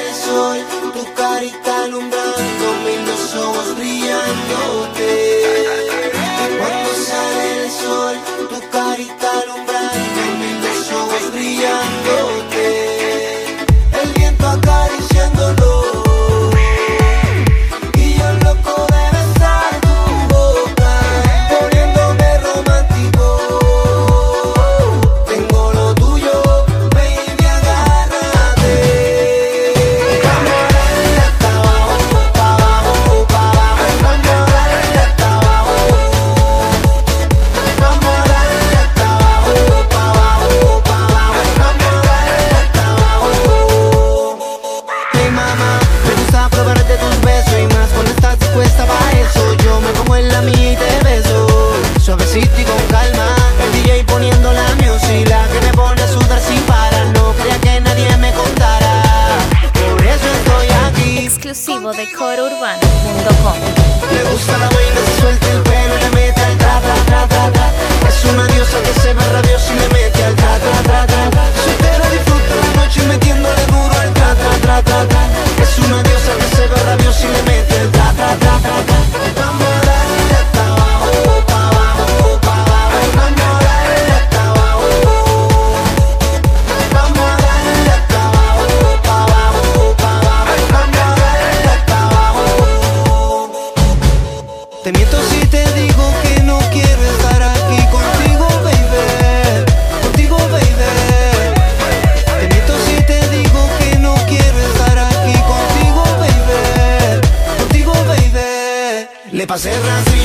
el sol, tu carita alumbrándome y los ojos brillándote. Y cuando sale el sol, tu carita alumbrándome y los ojos brillándote. El viento acariciándolo y yo loco de besar tu boca, poniéndome romántico. Tengo lo tuyo, baby, agárrate. Vamos a darle hasta abajo, pa' abajo, pa' abajo. Vamos a darle hasta abajo. Vamos a darle hasta abajo, pa' abajo, pa' abajo. Vamos a darle hasta abajo. Hey mamá, me gusta probar de tus besos y más cuando estás dispuesta para eso. Yo me pongo en la mía y te beso, suavecito y con calma. El DJ poniendo la music, la que me pone a sudar sin parar. No quería que nadie me contara, por eso estoy aquí. Exclusivo de corourbano.com. Le gusta la vaina, se suelta el pelo y le mete al tra, tra, tra, tra, tra. Es una diosa que se va rabiosa y le mete al tra, tra, tra, tra, tra. Soltera disfruta la noche metiéndole duro al tra, tra, tra, tra, tra. Es una diosa que se va rabiosa y le mete al tra, tra, tra, tra, tra. Vamos a darle hasta abajo, pa' abajo, pa' abajo. Vamos a darle hasta abajo. Vamos a darle hasta abajo, pa' abajo, pa' abajo. Vamos a darle hasta abajo. Te miento si te digo que no quiero estar aquí contigo, baby. Contigo, baby. Te miento si te digo que no quiero estar aquí contigo, baby. Contigo, baby. Le pasé el rastro